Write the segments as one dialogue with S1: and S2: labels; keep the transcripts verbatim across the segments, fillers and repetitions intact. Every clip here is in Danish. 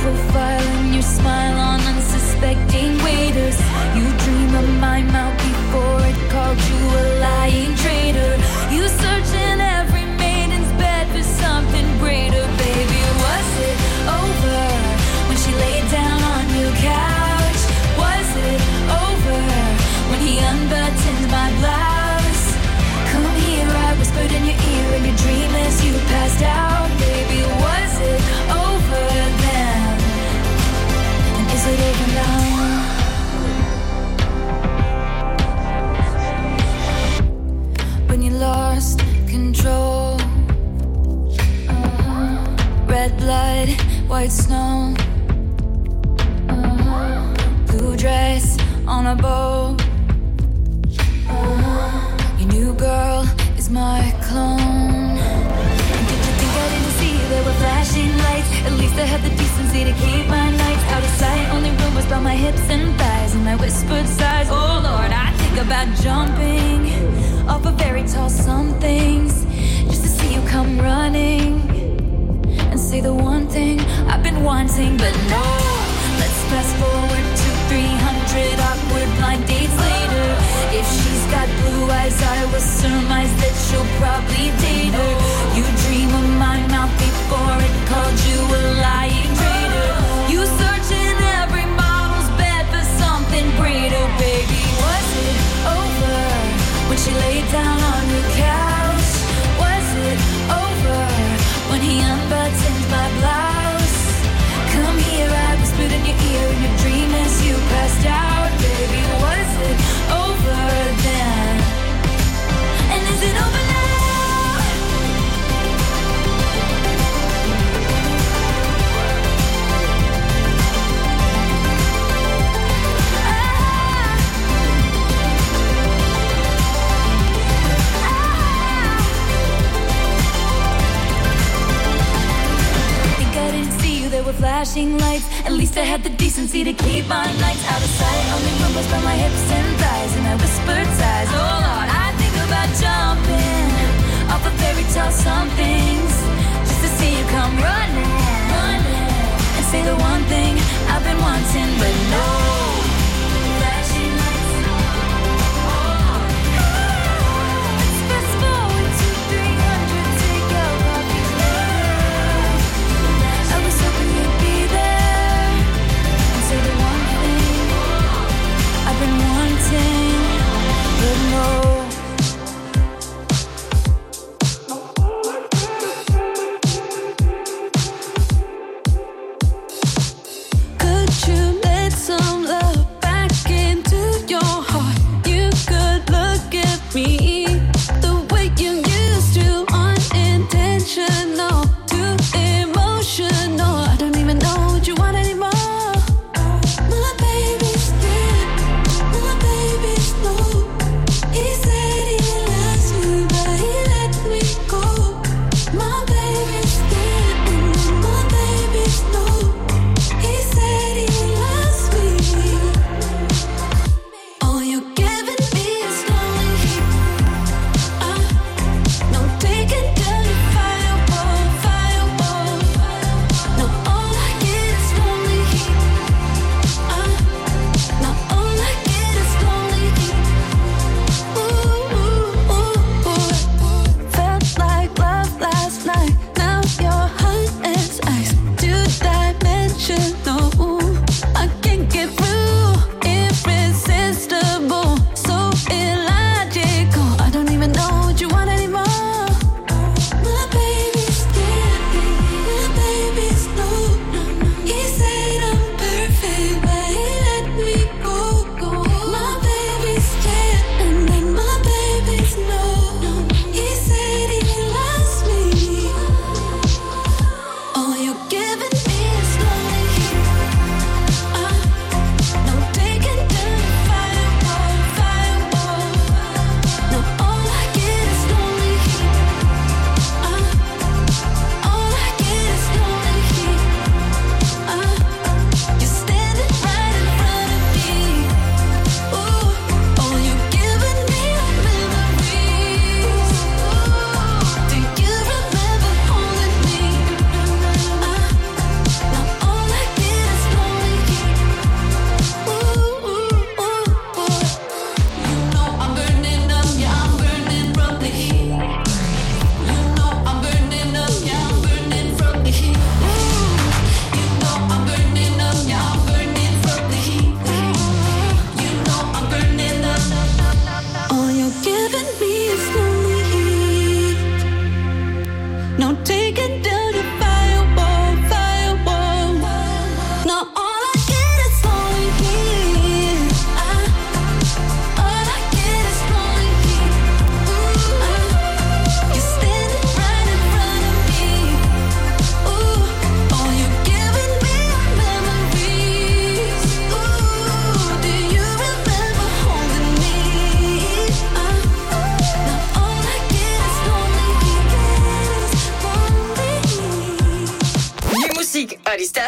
S1: profile and your smile on unsuspecting waiters. You dream of my mouth before it called you a lying traitor. You search in every maiden's bed for something greater. Baby, was it over when she laid down on your couch? Was it over when he unbuttoned my blouse? Come here, I whispered in your ear in your dream as you passed out. Baby, was it over then? And is it over now? When you lost control, uh-huh. Red blood, white snow, uh-huh. Blue dress on a boat, uh-huh. Your new girl is my clone. And did you think I didn't see there were flashing lights? At least I had the decency to keep my nights out of sight. Only rumors about my hips and thighs and my whispered sighs. Oh Lord, I think about jumping off of very tall somethings just to see you come running and say the one thing I've been wanting. But no, let's fast forward to three hundred awkward blind dates later. If she's got blue eyes, I will surmise that she'll probably date her. You dream of my mouth before it called you a lying traitor. You search in every model's bed for something greater. Baby, was it over when she laid down on your couch? Was it over when he unbuttoned my blouse? Come here, I whispered in your ear in your dream as you passed out. Baby, was it over then? And is it over now? Flashing lights, at least I had the decency to keep my nights out of sight. Only rumbles by my hips and thighs and my whispered sighs. Oh Lord, I think about jumping off of fairy tale somethings just to see you come running, running and say the one thing I've been wanting. But no flashing lights. Oh, let's fast forward to three hundred, take out copies later. I was hoping you'd be there and say the one thing I've been wanting, but no. Could you let some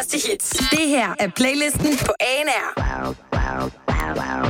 S2: største hits. Det her er playlisten på A N R. Wow, wow, wow, wow.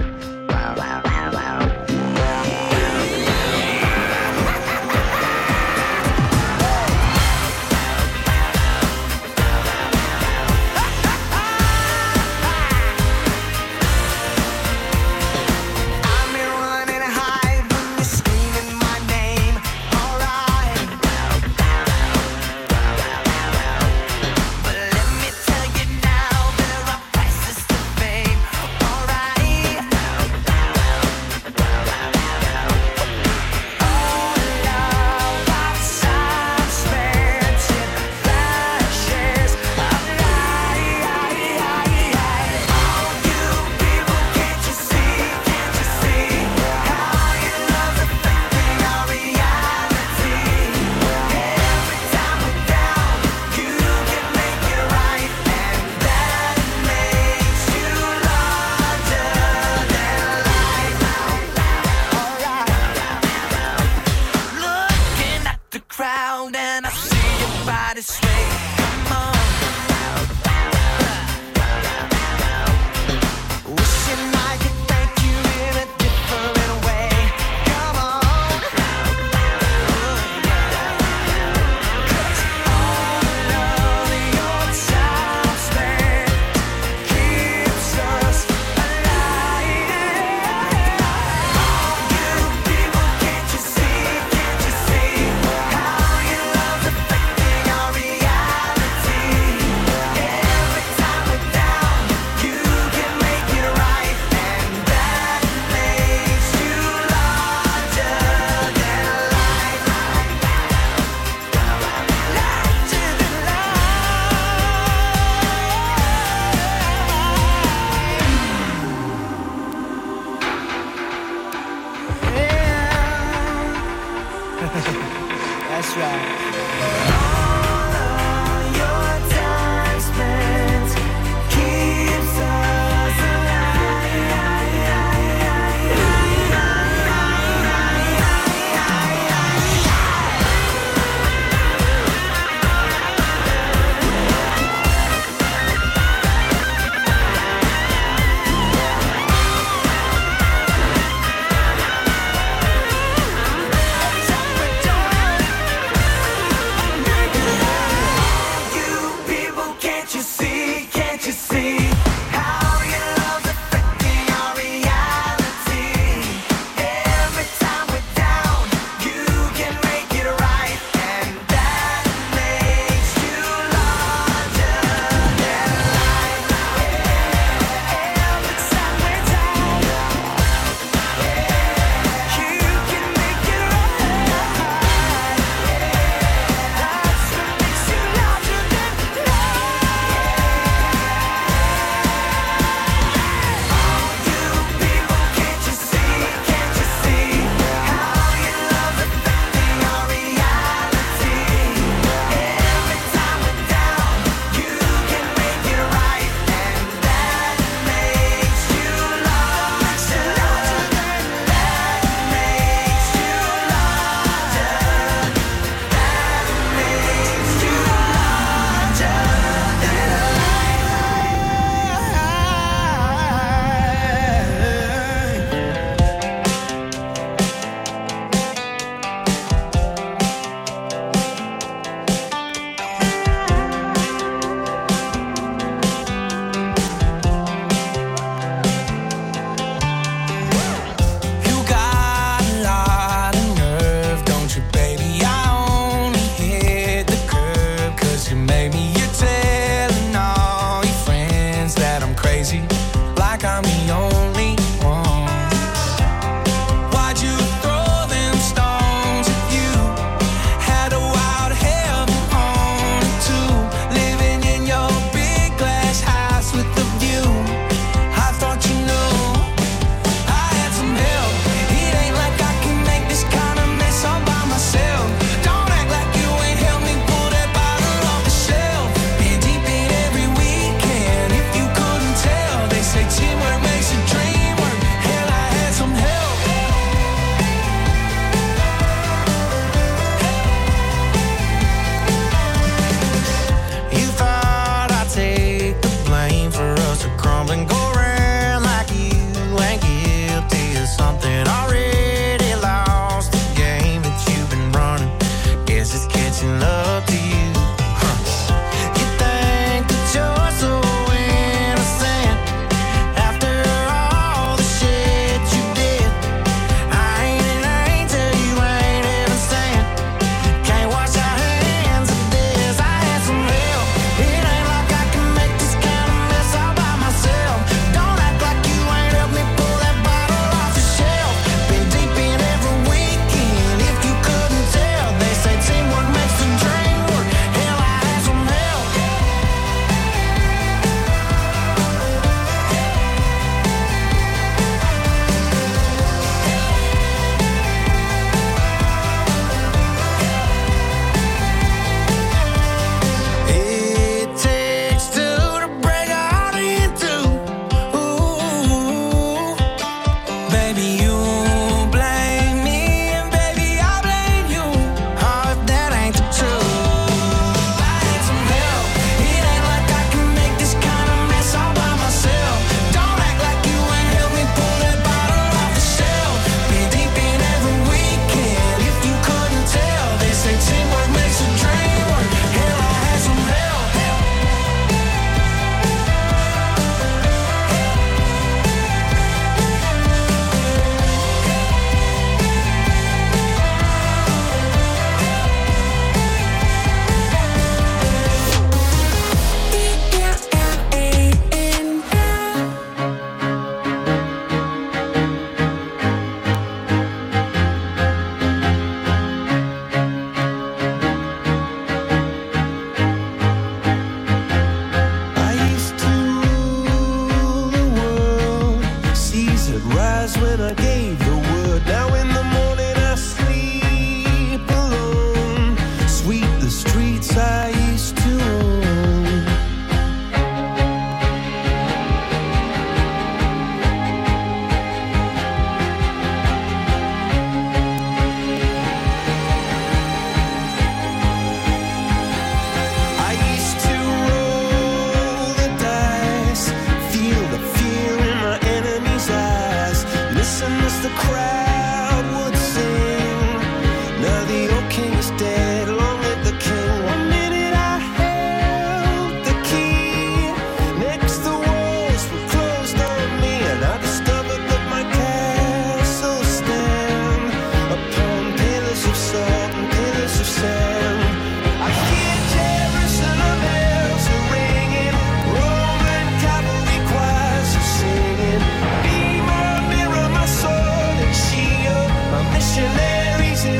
S3: Baby,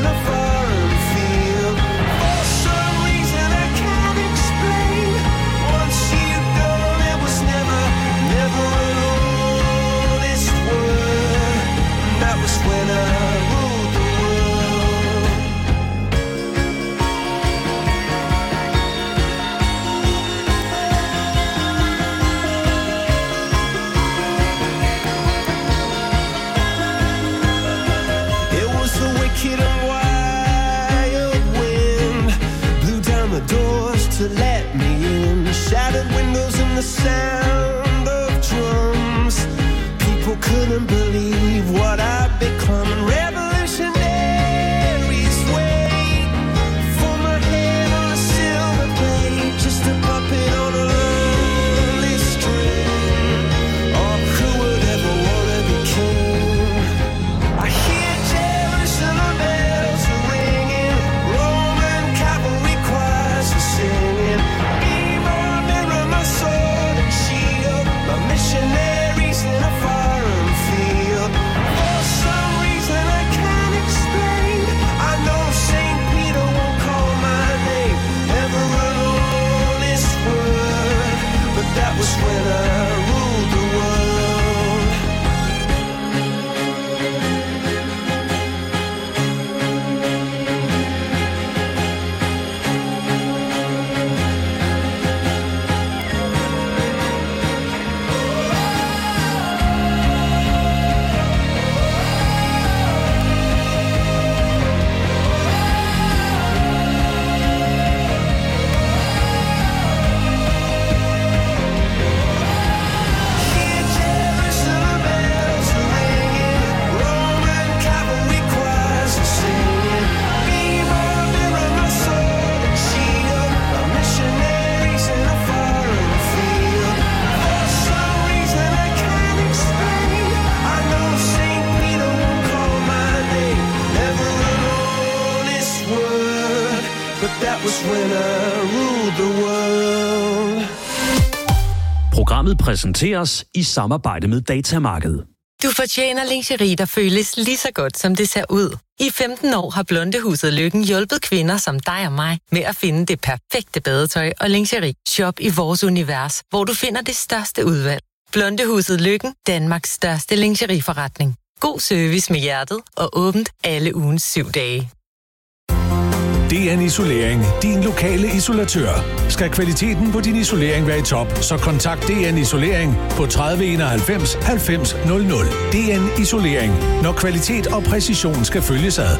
S3: in a foreign field. For some reason I can't explain. Once you go, there was never, never an honest word. And that was when I ruled the world. It was the wicked and wild wind blew down the doors to let me in. Shattered windows and the sound of drums. People couldn't believe what I'd become. And revolutionaries wait for my head on a silver plate, just a puppet on a lonely string. Oh, who would ever wanna be king? I hear Jerusalem bells are ringing, Roman cavalry choirs are singing. Be my mirror, my sword and shield, my missionaries in a foreign field. For some reason I can't explain, I know Saint Peter won't call my name, never an honest word, but that was when I ruled the world. Hear Jerusalem bells are ringing, Roman cavalry choirs are singing. Be my mirror, my sword and shield, my missionaries in a foreign field. For some reason I can't explain, I know Saint Peter won't call my name, never an honest word, but that was when I ruled the world.
S4: Programmet præsenteres i samarbejde med Datamarked.
S5: Du fortjener lingerie, der føles lige så godt, som det ser ud. I femten år har Blondehuset Lykken hjulpet kvinder som dig og mig med at finde det perfekte badetøj og lingerie. Shop i vores univers, hvor du finder det største udvalg. Blondehuset Lykken, Danmarks største lingerieforretning. God service med hjertet og åbent alle ugens syv dage.
S6: D N Isolering, din lokale isolatør. Skal kvaliteten på din isolering være i top, så kontakt D N Isolering på tredive enoghalvfems halvfems nul nul. D N Isolering, når kvalitet og præcision skal følges ad.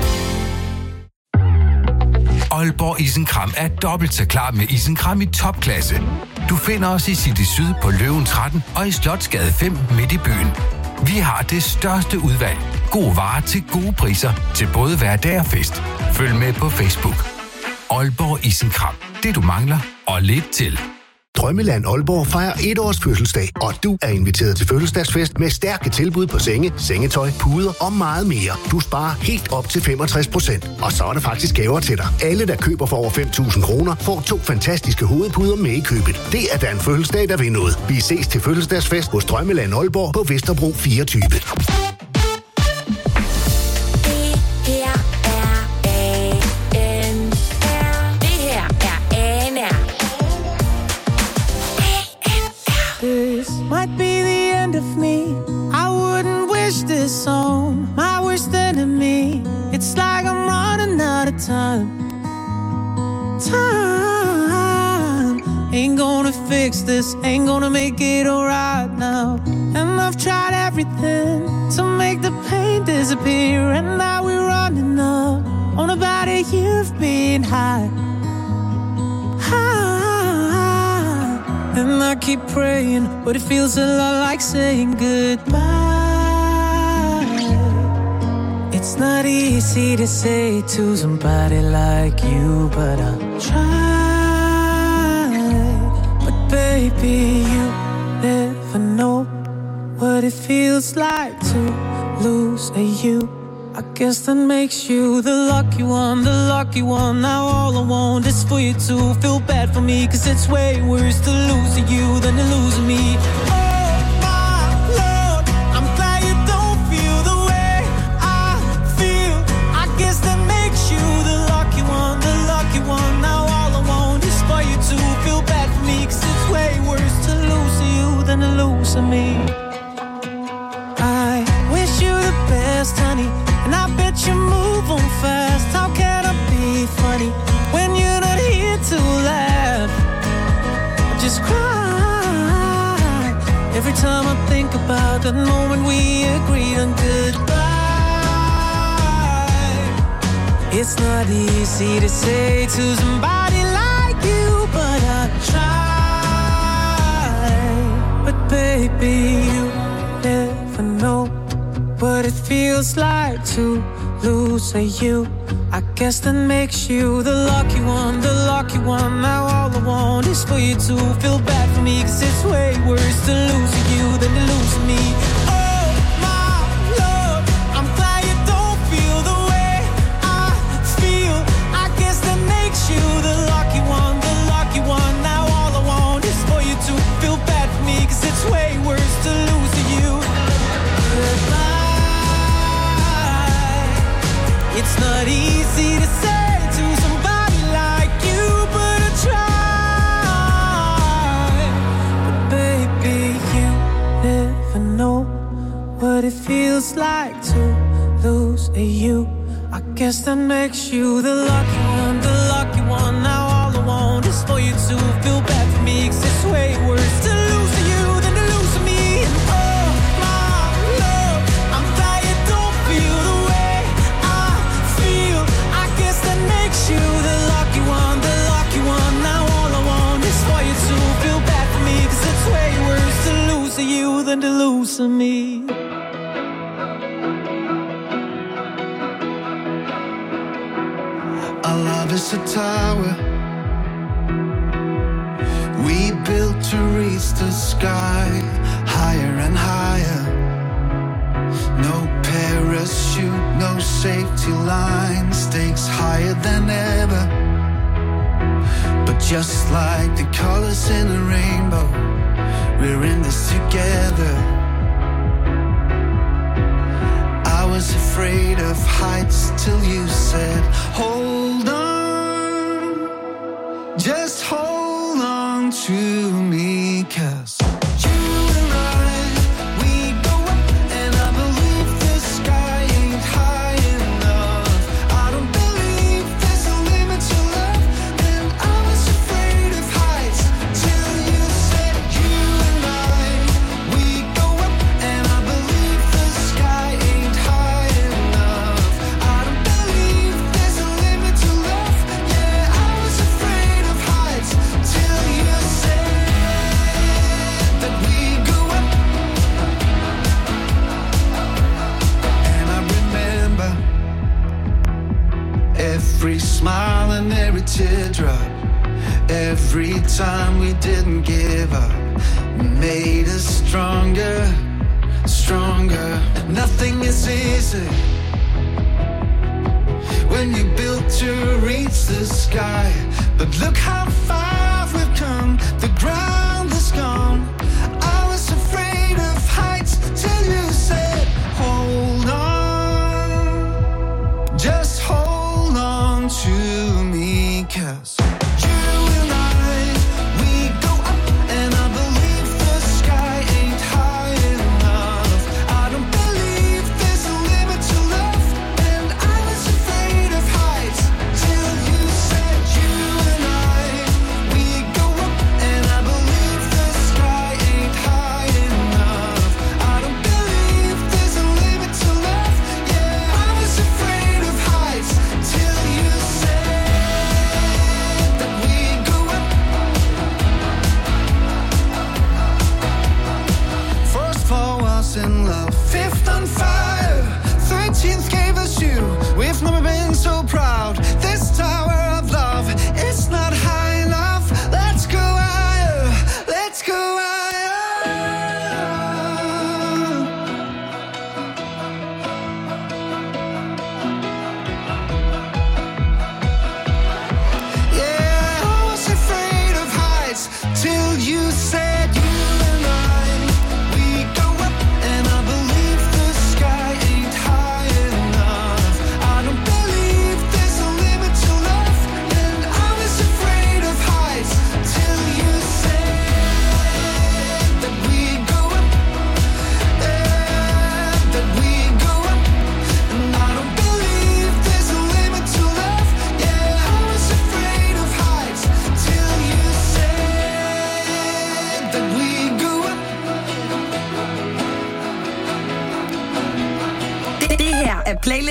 S7: Aalborg Isenkram er dobbelt så klar med isenkram i topklasse. Du finder os i City Syd på Løven tretten og i Slotsgade fem midt i byen. Vi har det største udvalg. Gode varer til gode priser til både hverdag og fest. Følg med på Facebook. Aalborg Isenkram. Det du mangler og lidt til.
S8: Drømmeland Aalborg fejrer et års fødselsdag, og du er inviteret til fødselsdagsfest med stærke tilbud på senge, sengetøj, puder og meget mere. Du sparer helt op til femogtres procent, og så er der faktisk gaver til dig. Alle, der køber for over fem tusind kroner, får to fantastiske hovedpuder med i købet. Det er da en fødselsdag, der vil noget. Vi ses til fødselsdagsfest hos Drømmeland Aalborg på Vesterbro fireogtyve.
S9: Might be the end of me. I wouldn't wish this on my worst enemy. It's like I'm running out of time. Time ain't gonna fix this, ain't gonna make it alright now. And I've tried everything to make the pain disappear, and now we're running up on about a year of being high. And I keep praying, but it feels a lot like saying goodbye. It's not easy to say to somebody like you, but I'll try. But baby, you never know what it feels like to lose a you. I guess that makes you the lucky one, the lucky one. Now all I want is for you to feel bad for me, 'cause it's way worse to lose you than to lose me. Oh my Lord, I'm glad you don't feel the way I feel. I guess that losing me. I wish you the best, honey, and I bet you move on fast. How can I be funny when you're not here to laugh? I just cry every time I think about that moment we agreed on goodbye. It's not easy to say to somebody like you, but I try. But baby, you never know what it feels like to lose a you. I guess that makes you the lucky one, the lucky one. Now all I want is for you to feel bad for me, 'cause it's way worse to lose you than to lose me. Oh my love, I'm glad you don't feel the way I feel. I guess that makes you the lucky one, the lucky one. Now all I want is for you to feel bad for me, 'cause it's way worse to lose you. Goodbye. It's not easy to say to somebody like you, but I try. But baby, you never know what it feels like to lose a you. I guess that makes you the lucky one, the lucky one. Now all I want is for you to feel bad for me, 'cause it's way worse to lose you than to lose me. And oh my love, I'm glad you don't feel the way I feel. I guess that makes you the lucky one, the lucky one. Now all I want is for you to feel bad for me, 'cause it's way worse to lose you than to lose me.
S3: Our love is a tower we built to reach the sky, higher and higher. No parachute, no safety line, stakes higher than ever. But just like the colors in a rainbow, we're in this together. I was afraid of heights till you said, hold on, just hold on to me, 'cause you and I, we go up and I believe the sky ain't high enough. I don't believe there's a limit to love, and I was afraid of heights till you said, you and I, we go up and I believe the sky ain't high enough. I don't believe there's a limit to love. Yeah, I was afraid of heights till you said that we go up. And I remember every smile and every teardrop, every time we didn't give up, made us stronger, stronger. Nothing is easy when you built to reach the sky, but look how far we've come, the ground is gone. I was afraid of heights till you said, hold on, just hold on to me, 'cause you and I, we go up and I believe the sky ain't high enough. I don't believe there's a limit to love, and I was afraid of heights till you said, you and I, we go up and I believe the sky ain't high enough. I don't believe there's a limit to love. Yeah, I was afraid of heights till you said that we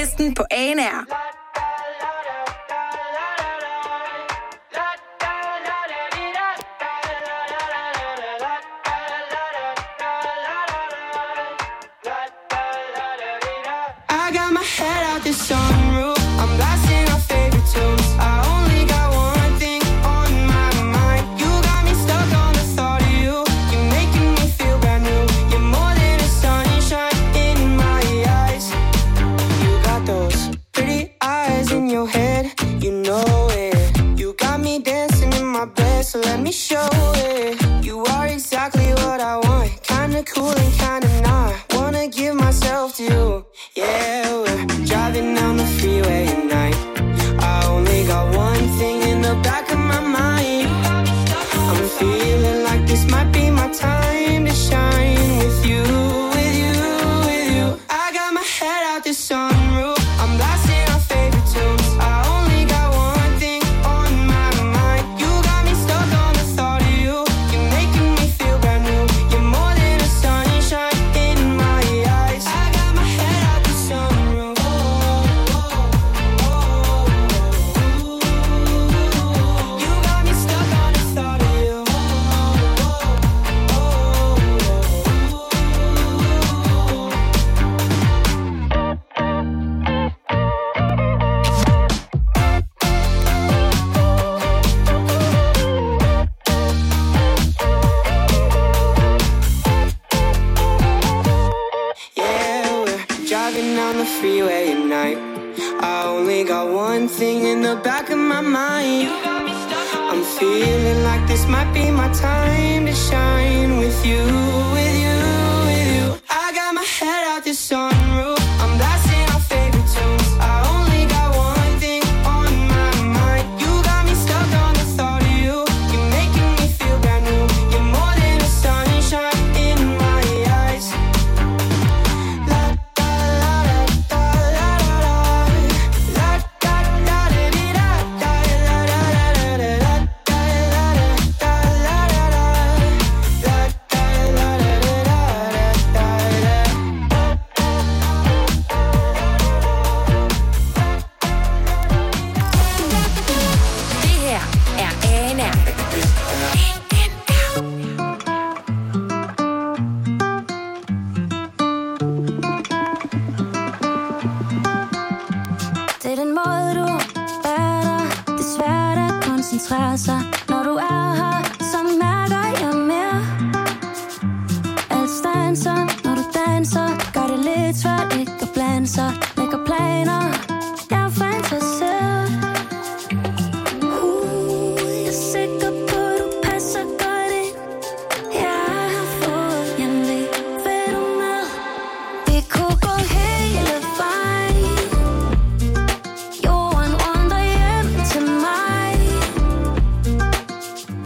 S2: playlisten på A N R.
S9: I got my head out the sunroof. I'm blasting our favorite tunes. I only got one thing on my mind. You got me stuck on the thought of you. You're making me feel brand new. You're more than a sunshine in my eyes. You got those pretty eyes in your head. You know it. You got me dancing in my bed, so let me show it. You are exactly what I want. Kinda cool and kinda not. Wanna give myself to you. Yeah, we're driving down the freeway at night. I only got one thing in the back of my mind. I'm feeling like this might be my time to shine with you, with you, with you. I got my head out the sunroof. I'm blasting our favorite tunes. I only got one thing on my mind. You got me stuck on the thought of you. You're making me feel brand new. You're more than a sunshine in my eyes. I got my head out the sunroof. You got me stuck on the thought of you. Yeah, we're driving down the freeway at night. I only got one thing in the back of my mind. I'm feeling like this might be my time to shine with you, with you, with you. I got my head out the sunroof. I'm blasting our favorite tunes. I only got one thing on my mind. You got me stuck on the thought of you. You're making me feel brand new. You're more than a sunshine in my eyes. La da la da da la la la. La da da da di da da la la la la la. La da la da la la la. La da la la la da da da.
S2: Det her er A N R.
S1: Det er den måde, du er der. Det er svært at koncentrere sig. Når du er her, så mærker jeg mere. Alt stanser, når du danser. Gør det lidt svært ikke at blande sig. Lægger planer, jeg fantaserer. Uh, jeg er sikker på, du passer godt ind. Jeg er her for at hjemlig. Vil du med? Vi kunne gå hele vejen. Jorden rundt og hjem til mig.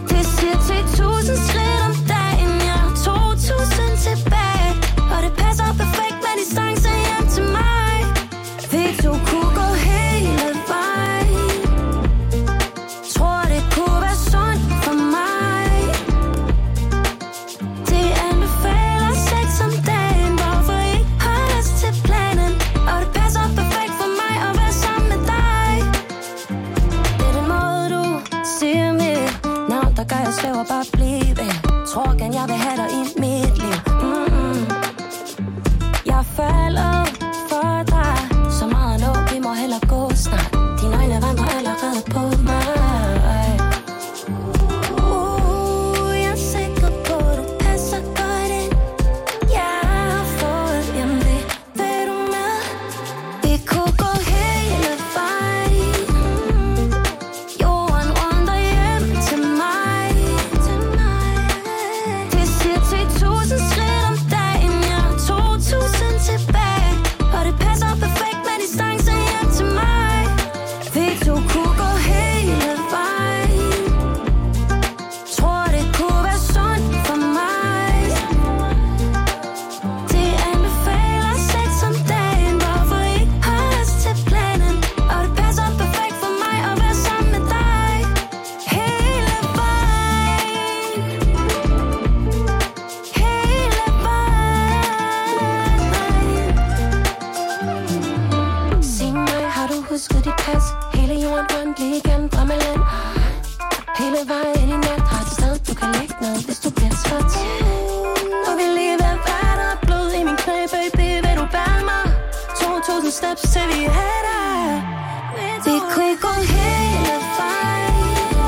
S10: os hele jorden rundt, lige igennem drømmeland. Hele vejen ind i nat, har et sted, du kan lægge ned, hvis du bliver træt. Og vi lige ved vand og blod i min knæ, baby, vil du bære mig? to tusind steps til vi er der. Vi kunne ikke gå hele vejen.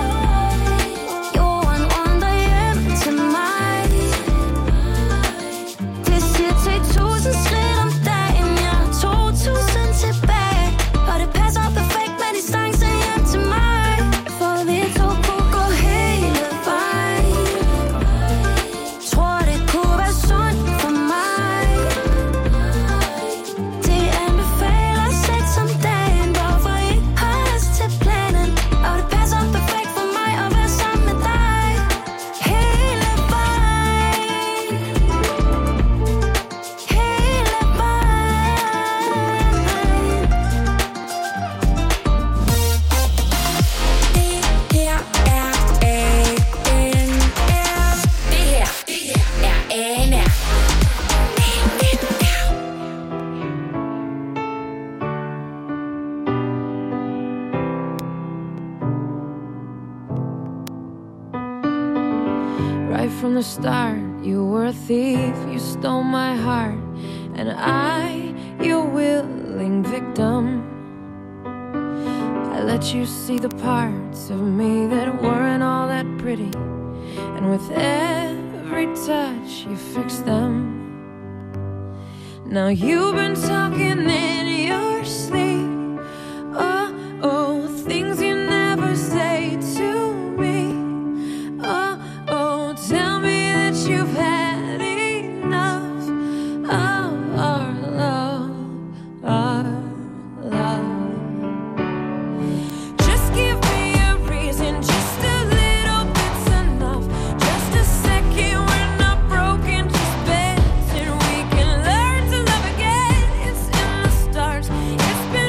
S10: Jorden rundt og hjem til mig. Det siger til tusind skridt om dagen, jeg har to tusind tilbage. Og det passer perfekt med distance hjem til mig. For vi to kunne gå hele vejen. Tror det kunne være sundt for mig. Det anbefaler sex om dagen. Hvorfor ikke holde os til planen? Og det passer perfekt for mig at være sammen med dig. Hele vejen. Hele vejen.
S1: Det her er A N R. Det her er A N R.
S9: Right from the start, you were a thief, you stole my heart, and I, your willing victim. I let you see the parts of me that weren't all that pretty, and with every touch you fixed them. Now you've been talking in your sleep, oh, oh, things you never say to me. Oh, oh, tell me that you've had enough of our love, our love. Just give me a reason, just a little bit's enough. Just a second, we're not broken, just bent, and we can learn to love again. It's in the stars, it's been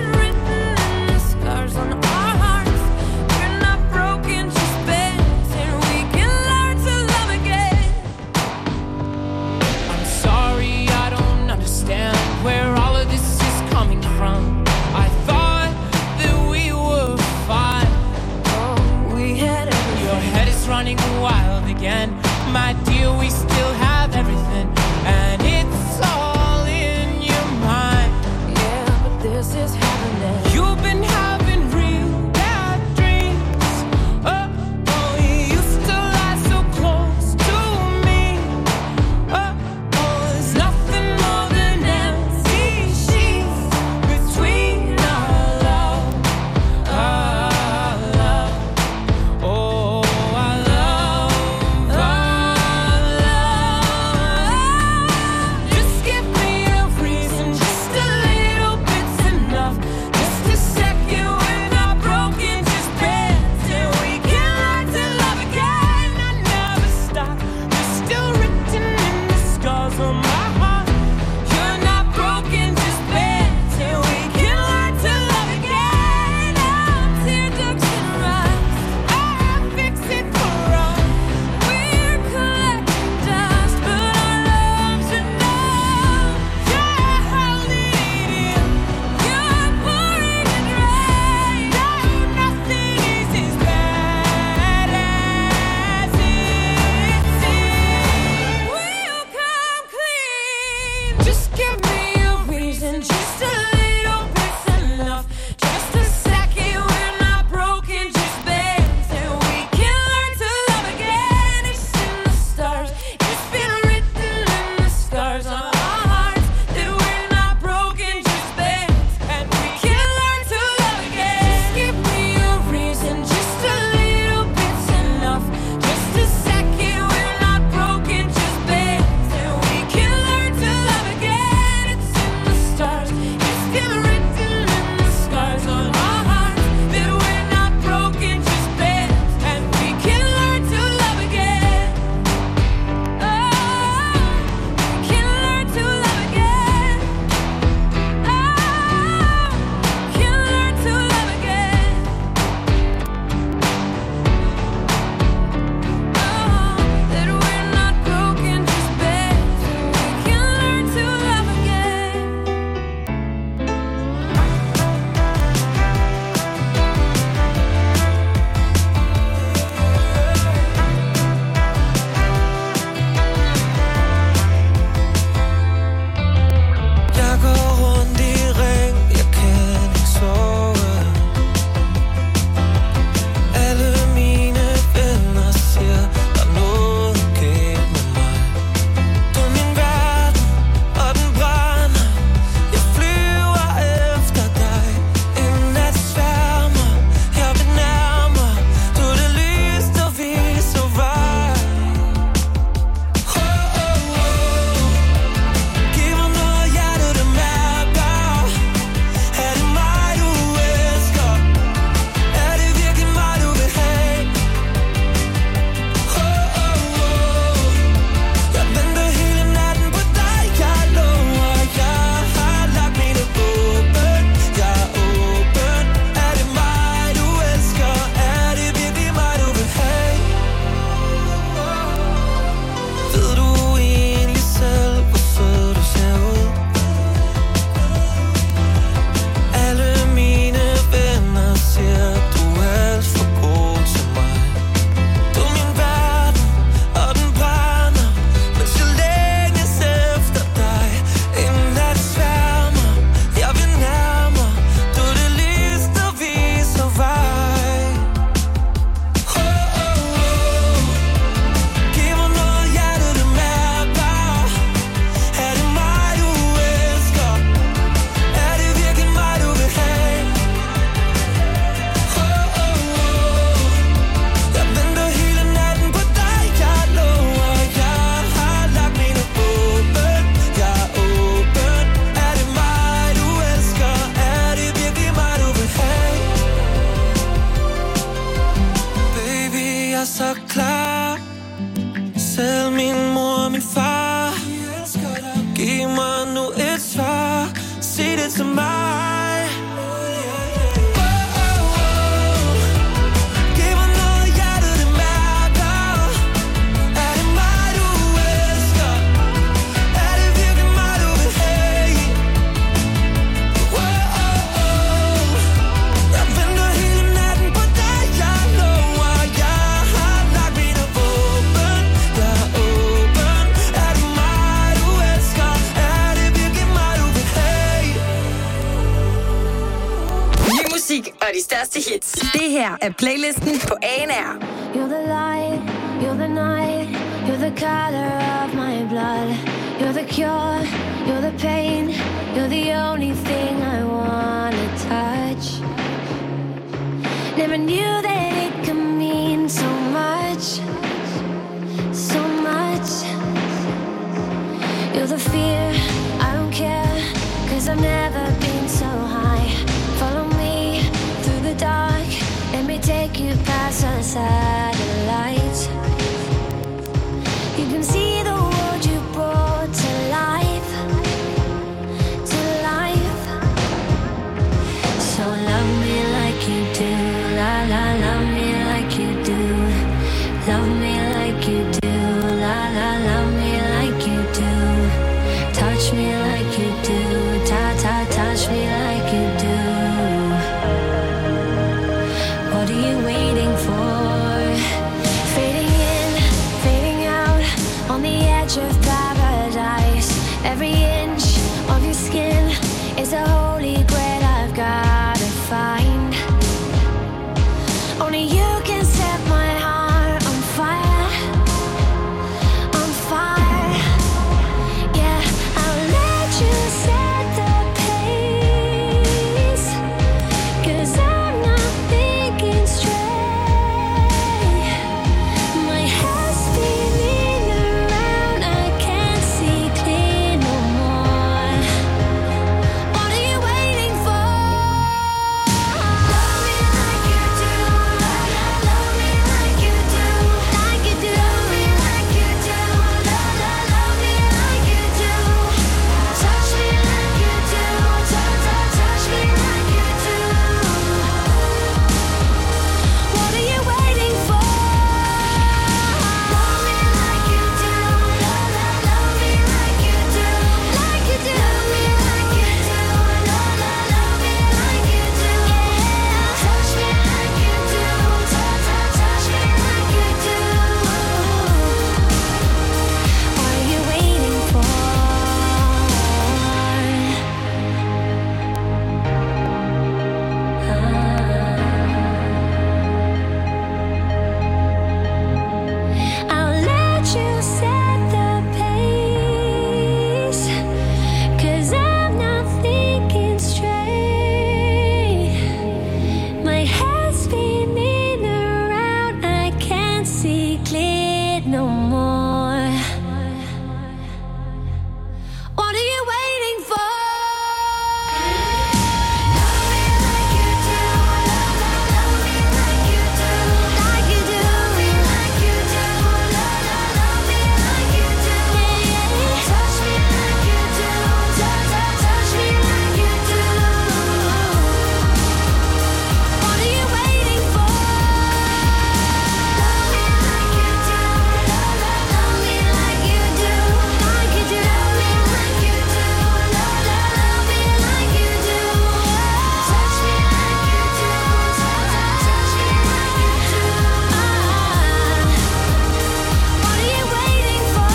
S3: gør klar. Selv min mor og min far. Giv mig nu et svar. Sig det til mig.
S2: Og de største hits. Det her er playlisten på A N R.
S10: You're the light, you're the night, you're the color of my blood. You're the cure, you're the pain, you're the only thing I wanna touch. Never knew that it could mean so much, so much. You're the fear, I don't care, 'cause I've never been so high. Follow me through the dark, let me take you past the satellites. You can see the world you brought to life, to life. So love me like you do, la la, love me like you do. Love me like you do, la la, love me like you do. Touch me like you do, ta ta, touch me like you do. What are you waiting for? Fading in, fading out, on the edge of paradise. Every inch of your skin is a holy grail I've gotta find. Only you can set my heart on fire, on fire. Yeah, I'll let you set the pace, 'cause I'm not thinking straight. My head's spinning around, I can't see clear no more. What are you waiting for? Love me like you do, love, love, love me like you do, like you do. Love me like you do, love, love, love me like you do. Touch me like you do, touch, touch, touch me like you do. What are you waiting for? Love me like you do, love, love, love me like you do, like you do. Love me like you do, love, love, love me like you do. Yeah, touch me like you do, touch, touch, touch me like you do. What are you waiting for? I'll let you set the pace, 'cause I'm not thinking straight. My head's spinning around, I can't see clear no more. What are you waiting for? Love me like you do, love, love, love me like you do, like you do. Love me like you do, love, love, love me like you do. Yeah, touch me like you do, touch, touch, touch me like you do. What are you waiting for? Love me like you do, love, love, love me like you do, like you do. Love me like you do, love, love, love me like you do. Touch me like you do, touch, touch, touch me like you do. What are you waiting for?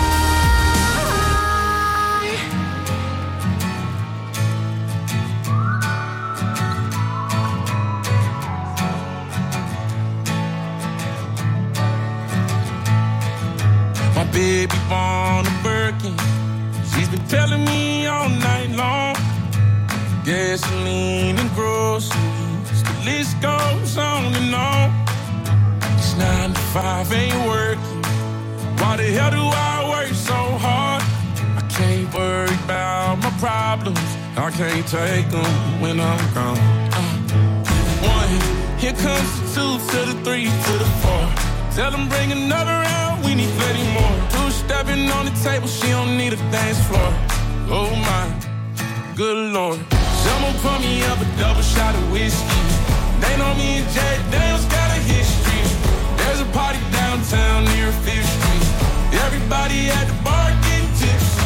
S3: My baby born a Birkin. She's been telling me all night long. Gasoline and groceries, the list goes on and on. This nine to five ain't working. Why the hell do I work so hard? I can't worry about my problems. I can't take them when I'm gone. Uh, one, here comes the two to the three to the four.
S11: Tell them bring another round, we need plenty more. Two stepping on the table, she don't need a dance floor. Oh my, good lord. Someone pour me up a double shot of whiskey. They know me and Jay Dale's got a history. There's a party downtown near Fifth Street. Everybody at the bar getting tipsy.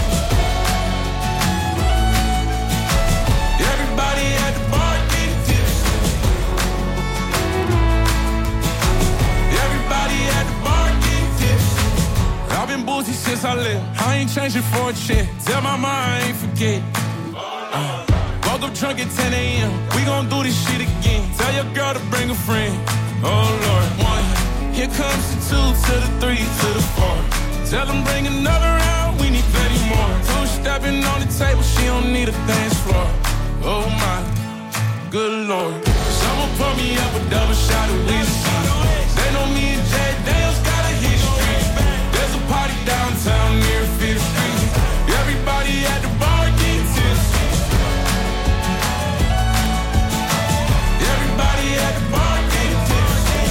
S11: Everybody at the bar getting tipsy. Everybody at the bar getting tipsy. I've been boozy since I left. I ain't changing for a check. Tell my mom I ain't forget. Uh, woke up drunk at ten a.m. We gon' do this shit again. Tell your girl to bring a friend. Oh Lord, one. Here comes the two to the three to the four. Tell them bring another round, we need plenty more. Two stepping on the table, she don't need a dance floor. Oh my, good lord. Someone pour me up a double shot of whiskey. They know me and Jay Dale's got a history. There's a party downtown near Fifth Street. Everybody at the bar getting tipsy. Everybody at the bar getting tipsy.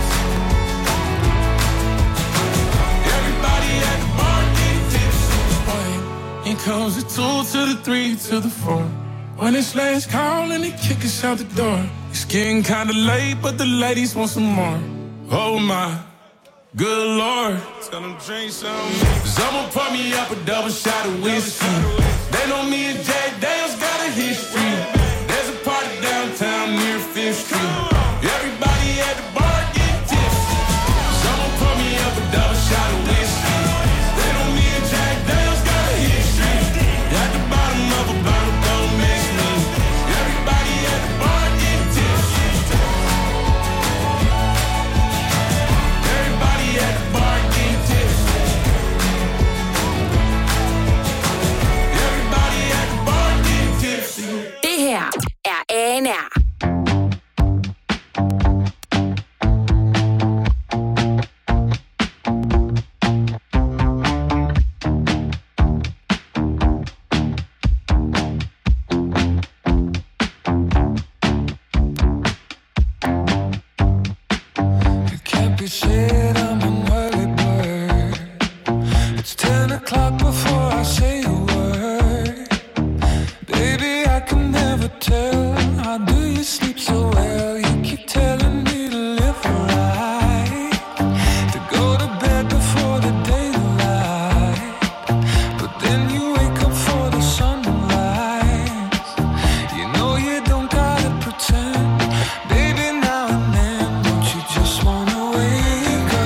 S11: Everybody at the bar getting tipsy. Here comes the two to the three to the four. When it's last call and they kick us out the door. It's getting kinda late, but the ladies want some more. Oh my, good lord. Tell them drink some. Someone pour me up a double shot of whiskey. They know me and Jay Dale's got a history. There's a party downtown near Fifth Street. Everybody at the bar get tipsy. Someone pour me up a double shot of whiskey. They know me and Jay Dale's got a history. At the bottom of a bottle, don't miss me. Everybody at the bar get tipsy. Everybody at the bar get tipsy. Everybody at the bar get tipsy.
S2: Det her er A N R.
S12: Said I'm an early bird. It's ten o'clock before I say a word. Baby, I can never tell. How do you sleep so well? You keep telling me to live right, to go to bed before the daylight. But then you wake up for the sunrise. You know you don't gotta pretend. Baby, now and then, don't you just wanna wake up?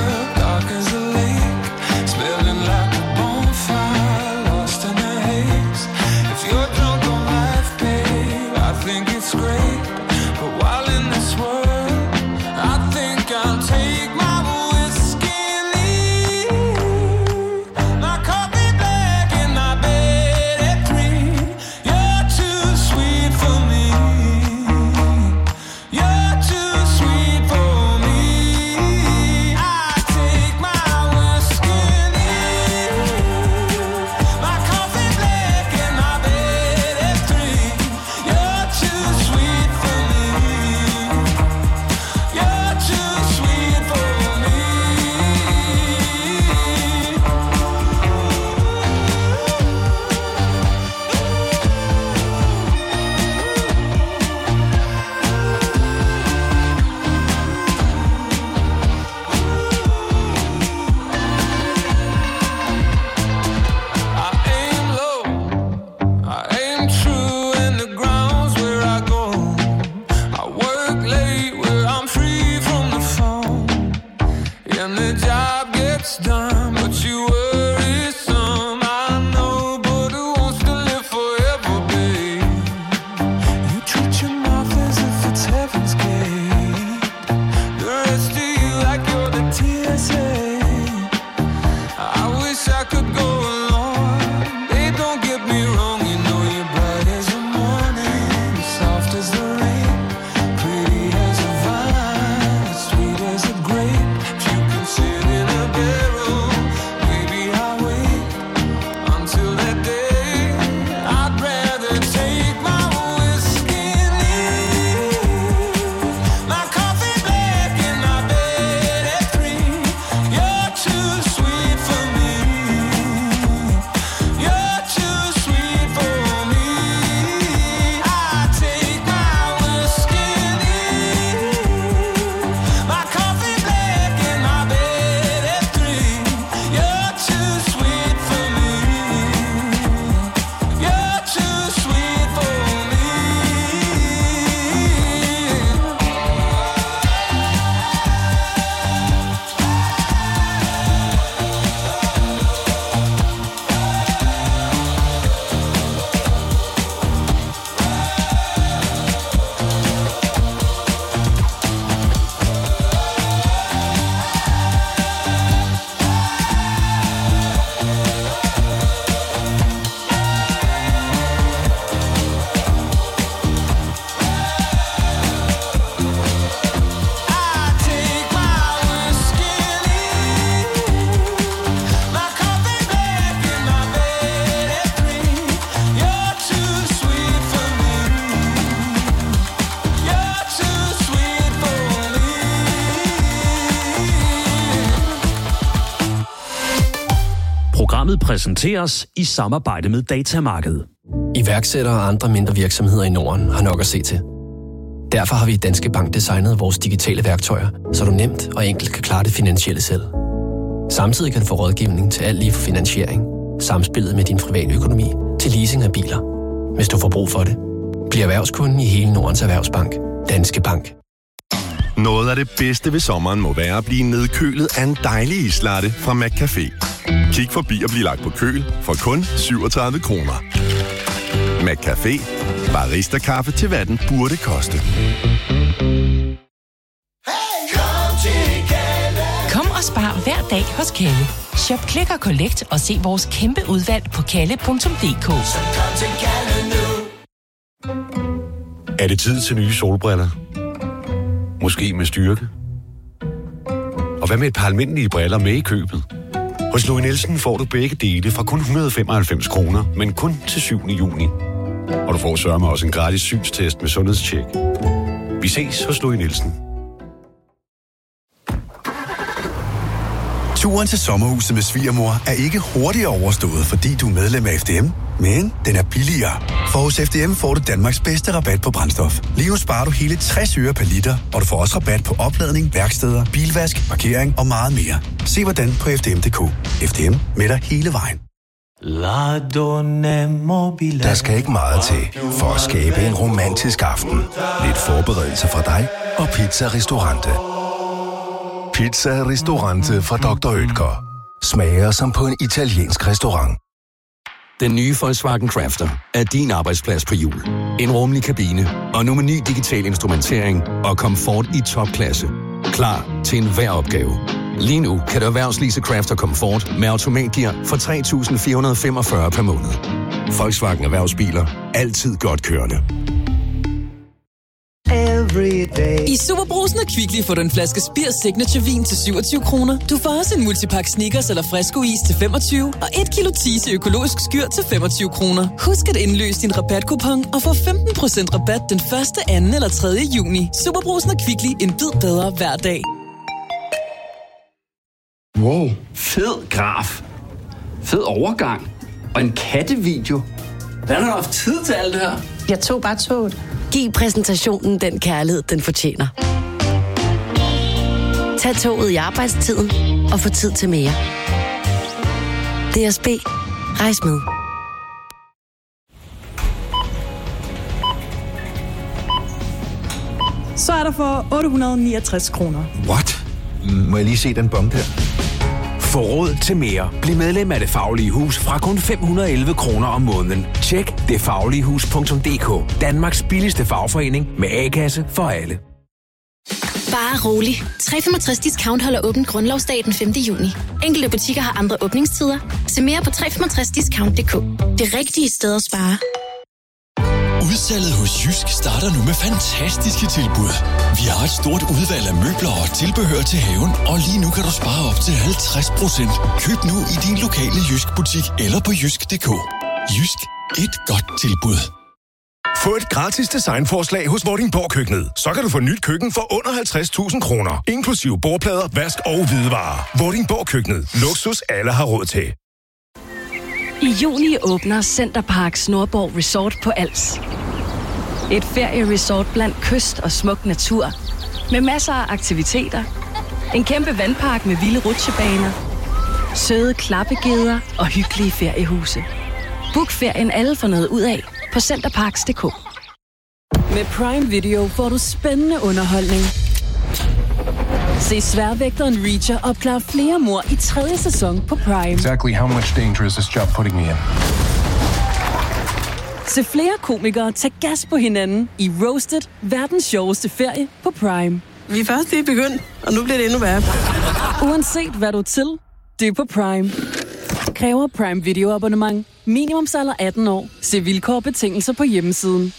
S4: Programmet præsenteres i samarbejde med Datamarkedet.
S13: Iværksættere og andre mindre virksomheder i Norden har nok at se til. Derfor har vi i Danske Bank designet vores digitale værktøjer, så du nemt og enkelt kan klare det finansielle selv. Samtidig kan du få rådgivning til alt lige fra finansiering, samspillet med din private økonomi til leasing af biler. Hvis du får brug for det, bliv erhvervskunden i hele Nordens Erhvervsbank. Danske Bank.
S14: Noget af det bedste ved sommeren må være at blive nedkølet af en dejlig islatte fra McCafé. Kig forbi og bliv lagt på køl for kun syvogtredive kroner. McCafé. Barista-kaffe til hvad den burde koste.
S15: Kom og spar hver dag hos Kalle. Shop, klik og collect og se vores kæmpe udvalg på kalle punktum d k.
S16: Er det tid til nye solbriller? Måske med styrke? Og hvad med et par almindelige briller med i købet? Hos Louis Nielsen får du begge dele fra kun et hundrede og femoghalvfems kroner, men kun til syvende juni. Og du får sørme også en gratis synstest med sundhedstjek. Vi ses hos Louis Nielsen.
S17: Turen til sommerhuset med svigermor er ikke hurtigere overstået, fordi du er medlem af F D M, men den er billigere. For hos F D M får du Danmarks bedste rabat på brændstof. Lige nu sparer du hele tres øre per liter, og du får også rabat på opladning, værksteder, bilvask, parkering og meget mere. Se hvordan på f d m punktum d k. F D M med dig hele vejen.
S18: Der skal ikke meget til for at skabe en romantisk aften. Lidt forberedelse fra dig og Pizza Ristorante. Pizza Ristorante fra doktor Oetker. Smager som på en italiensk restaurant.
S19: Den nye Volkswagen Crafter er din arbejdsplads på hjul. En rummelig kabine og nu med ny digital instrumentering og komfort i topklasse. Klar til enhver opgave. Lige nu kan du erhvervslease Crafter Comfort med automatgear for tre tusind fire hundrede og femogfyrre per måned. Volkswagen Erhvervsbiler. Altid godt kørende.
S20: I Superbrugsen og Kvickly får du en flaske Spirs Signature Vin til syvogtyve kroner. Du får også en multipack Snickers eller Fresco Is til femogtyve og et kilo Tise økologisk skyr til femogtyve kroner. Husk at indløse din rabatkupon og få femten procent rabat den første, anden eller tredje juni. Superbrugsen og Kvickly. En bid bedre hver dag.
S21: Wow, fed graf. Fed overgang. Og en kattevideo. Hvordan har du haft tid til alt det her?
S22: Jeg tog bare toget. Giv præsentationen den kærlighed, den fortjener. Tag toget i arbejdstiden og få tid til mere. D S B. Rejs med.
S23: Så er der for otte hundrede og niogtres kroner.
S24: What? Må jeg lige se den bombe der?
S25: Få råd til mere. Bliv medlem af Det Faglige Hus fra kun fem hundrede og elleve kroner om måneden. Tjek det faglige hus punktum d k. Danmarks billigste fagforening med A-kasse for alle.
S26: Bare rolig. tre femogtres Discount holder åbent grundlovsdag den femte juni. Enkelte butikker har andre åbningstider. Se mere på tre femogtres discount punktum d k. Det rigtige sted at spare.
S27: Udsalget hos Jysk starter nu med fantastiske tilbud. Vi har et stort udvalg af møbler og tilbehør til haven, og lige nu kan du spare op til halvtreds procent. Køb nu i din lokale Jysk butik eller på jysk punktum d k. Jysk. Et godt tilbud.
S28: Få et gratis designforslag hos Vordingborg Køkkenet. Så kan du få nyt køkken for under halvtreds tusind kroner. Inklusiv bordplader, vask og hvidevarer. Vordingborg Køkkenet. Luksus alle har råd til.
S29: I juni åbner Centerparks Nordborg Resort på Als. Et ferieresort blandt kyst og smuk natur. Med masser af aktiviteter. En kæmpe vandpark med vilde rutsjebaner. Søde klappegeder og hyggelige feriehuse. Book ferien alle for noget ud af på centerparks punktum d k.
S20: Med Prime Video får du spændende underholdning. Se Sværvægteren Reacher opklare flere mord i tredje sæson på Prime.
S30: Exactly how much danger is this job putting me in?
S20: Se flere komikere tage gas på hinanden i Roasted, verdens sjoveste ferie på Prime.
S22: Vi er først lige begyndt, og nu bliver det endnu værre.
S20: Uanset hvad du er til, det er på Prime. Kræver Prime Video abonnement. Minimumsalder atten år. Se vilkår og betingelser på hjemmesiden.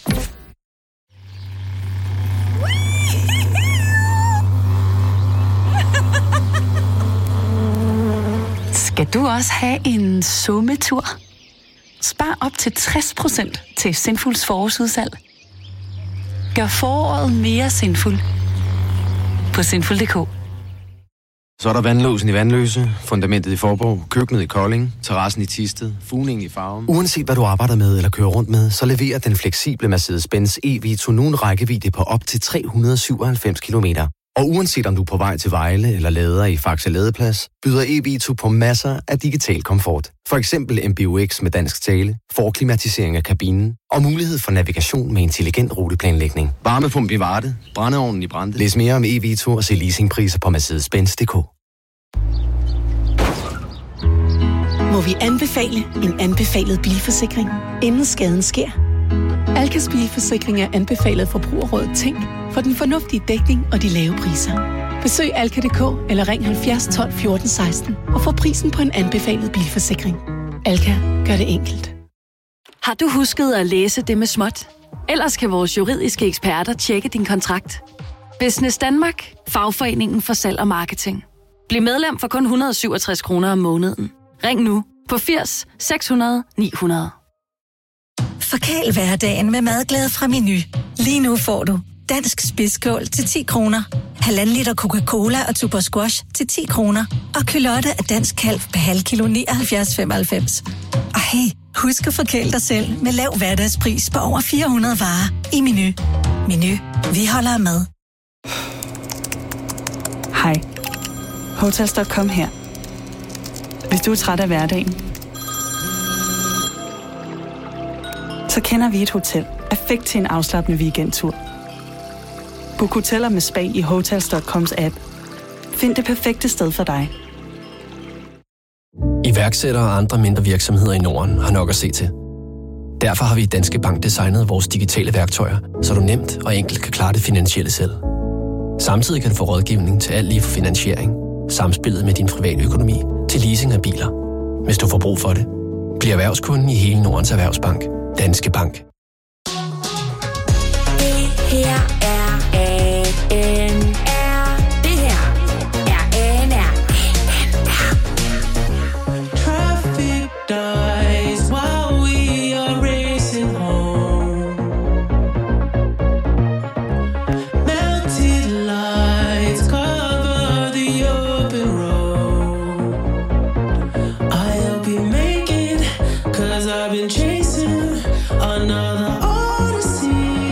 S31: Skal du også have en sommetur? Spar op til tres procent til Sinfuls forårsudsalg. Gør foråret mere sinful på sinful punktum d k.
S13: Så er der vandlåsen i Vandløse, fundamentet i Forborg, køkkenet i Kolding, terrassen i Thisted, fugningen i Farum. Uanset hvad du arbejder med eller kører rundt med, så leverer den fleksible Mercedes-Benz E-Vito nu en rækkevidde på op til tre hundrede syvoghalvfems kilometer. Og uanset om du er på vej til Vejle eller lader i Faxe Ladeplads, byder E-Vito på masser af digital komfort. For eksempel M B U X med dansk tale, forklimatisering af kabinen og mulighed for navigation med intelligent ruteplanlægning. Varmepumpe i Varde, brændeovnen i Brande. Læs mere om E-Vito og se leasingpriser på mercedes benz punktum d k.
S1: Må vi anbefale en anbefalet bilforsikring, inden skaden sker? Alkas bilforsikring er anbefalet forbrugerrådet Tænk for den fornuftige dækning og de lave priser. Besøg alka punktum d k eller ring halvfjerds tolv fjorten seksten og få prisen på en anbefalet bilforsikring. Alka gør det enkelt.
S29: Har du husket at læse det med småt? Ellers kan vores juridiske eksperter tjekke din kontrakt. Business Danmark, fagforeningen for salg og marketing. Bliv medlem for kun et hundrede og syvogtres kroner om måneden. Ring nu på firs seks hundrede ni hundrede.
S2: Forkæl hverdagen med madglæde fra Meny. Lige nu får du dansk spidskål til ti kroner, halvanden liter Coca-Cola og Tuborg Squash til ti kroner, og kylotte af dansk kalv per halv kilo nioghalvfjerds femoghalvfems. Og hey, husk at forkæle dig selv med lav hverdagspris på over fire hundrede varer i Meny. Meny, vi holder med.
S23: Hej. Hotels punktum com her. Hvis du er træt af hverdagen, så kender vi et hotel perfekt til en afslappende weekendtur. Book hoteller med spa i hotels punktum coms app. Find det perfekte sted for dig.
S13: Iværksættere og andre mindre virksomheder i Norden har nok at se til. Derfor har vi i Danske Bank designet vores digitale værktøjer, så du nemt og enkelt kan klare det finansielle selv. Samtidig kan du få rådgivning til alt lige fra finansiering, samspillet med din private økonomi til leasing af biler. Hvis du får brug for det, bliv erhvervskunden i hele Nordens Erhvervsbank. Danske Bank.
S3: Det her er A N R. Det her er A N R.
S5: Traffic dies while we are racing home. Melted lights cover the open road. I'll be making, cause I've been chasing another odyssey.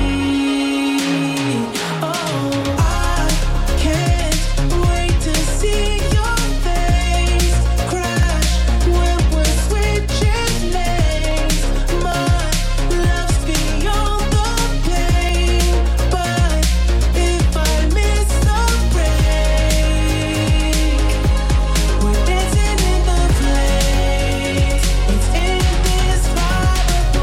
S5: Oh, I can't wait to see your face crash when we're switching lanes. My love's beyond the pain, but if I miss the break, we're dancing in the flames. It's indescribable.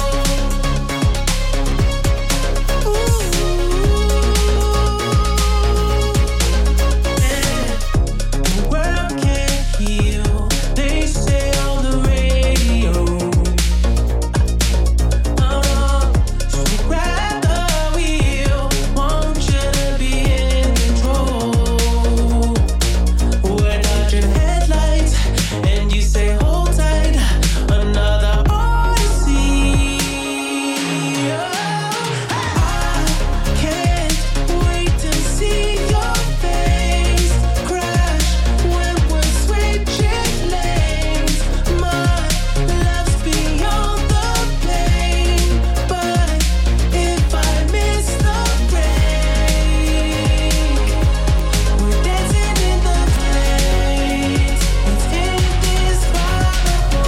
S5: The world can't heal, they say on the radio. Oh no, so grab the wheel, want you to be in control. We're dodging headlights, and you say hold tight, another odyssey. I can't wait to see your face crash when we're switching lanes. My love's beyond the pain, but if I miss the break, we're dancing in the flames. It's indescribable.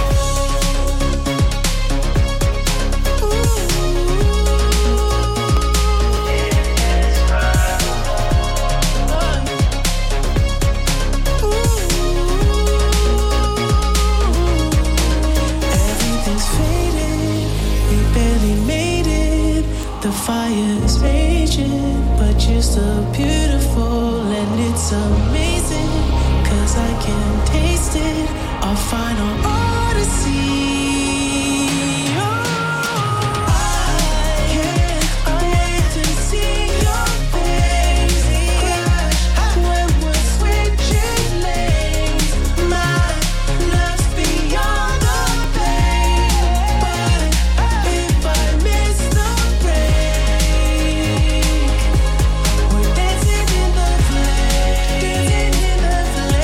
S5: Everything's faded, we barely made it. The fire is raging, but you're still beautiful and it's amazing. Cause I can taste it, our final odyssey. Oh, I can't wait to see your face crash when we're switching lanes. My love's beyond the pain, but if I miss the break, we're dancing in the flames. Dancing in the flames.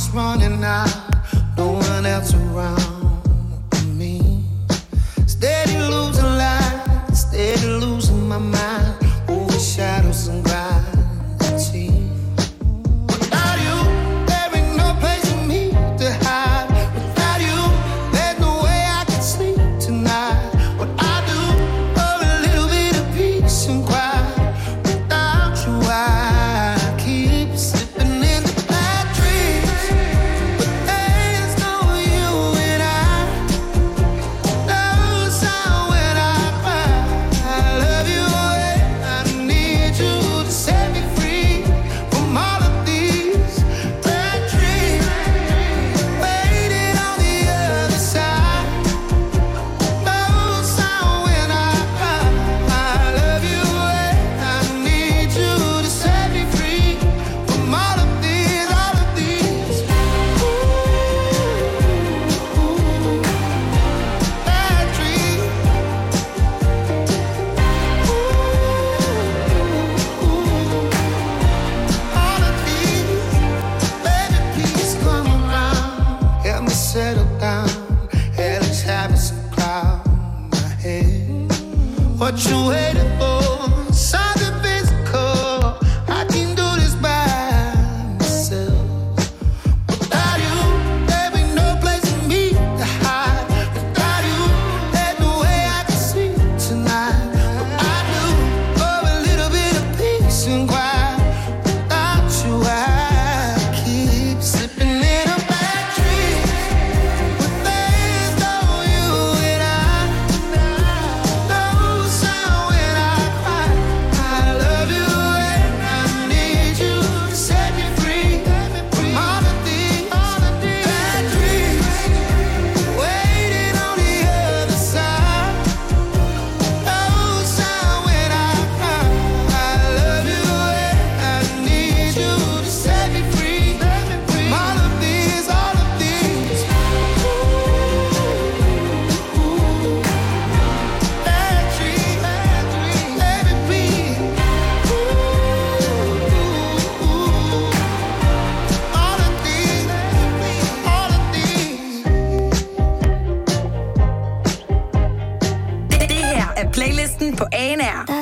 S4: running out, no one else around me. Steady losing light, steady losing my mind, over shadows and gravity. Without you, there ain't no place for me to hide. Without you, there's no way I can sleep tonight. What I do for a little bit of peace and quiet. Without you, I keep slipping into bad dreams. But there's no you and I. No sound when I cry. I love you and I need you to set me free from all of these bad dreams. Waiting on the other side. No sound when I cry. I love you and I need you to set me free from all of these, all of these bad dreams. All of these, baby, please come around. Help me settle down. Hell is having some cloud in my head. What you waiting for? Something physical. I can do this by myself. Without you, there ain't no place for me to hide. Without you, there's no way I can sleep tonight. What I do for a little bit of peace and quiet. Without you, I keep slipping in a bad dream. But there's no you and I. No sound when I cry. I love you and I need you to set me free from all of these, all of these bad dreams. Waiting on the other side. No sound when I cry. I love you and I need you to set me free from all of these, all of these bad dreams. Baby, please. All of these, all of these.
S3: Det, det her er playlisten på A N R.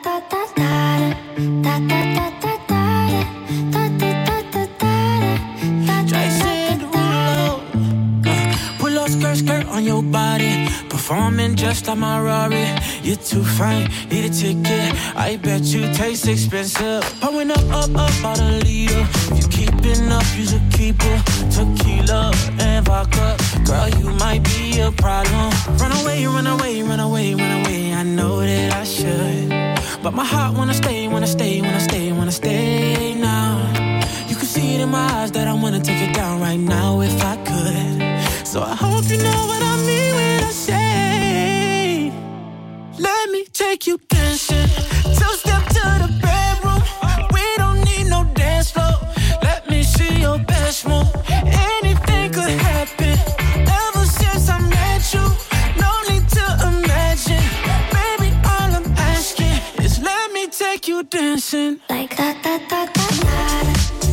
S5: Jason Derulo. Pull up skirt, skirt on your body. Performing just like my Rari. You're too fine, need a ticket. I bet you taste expensive. Pouring up, up, up out a liter. If you keeping up, you should keep it. Tequila and vodka. Girl, you might be a problem. Run away, run away, run away, run away. I know that I should. But my heart wanna stay, wanna stay, wanna stay, wanna stay now. You can see it in my eyes that I wanna take it down right now if I could. So I hope you know what I mean when I say, let me take you dancing. Two step to the bedroom. We don't need no dance floor. Let me see your best move. Anything could happen. Ever since I met you, no need to imagine. Baby, all I'm asking is let me take you dancing.
S3: Like that, that, that, that, that.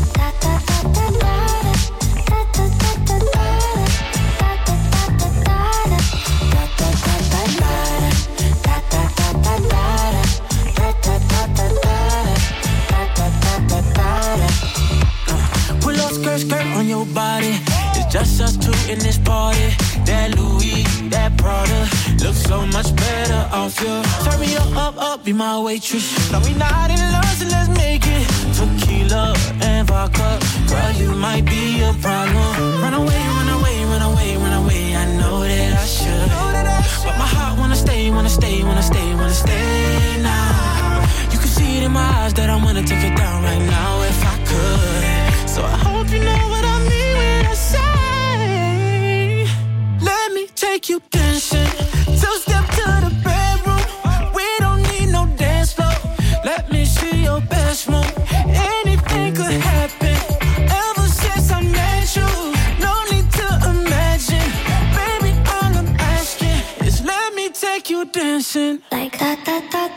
S5: Pull up skirt, skirt on your body. It's just us two in this party. That Louis, that Prada looks so much better off you. Turn me up, up, up, be my waitress. No, we not in love, so let's make it. Tequila and vodka. Girl, you might be a problem. Run away, run away, run away, run away. I know that I should. But my heart wanna stay, wanna stay, wanna stay, wanna stay now. You can see it in my eyes that I wanna take it down right now if I could. So I hope you know what I mean when I say, let me take you dancing. Two step to the bedroom. We don't need no dance floor. Let me see your best move. Anything could happen. Ever since I met you, no need to imagine. Baby, all I'm asking is let me take you dancing.
S3: Like that, that, that.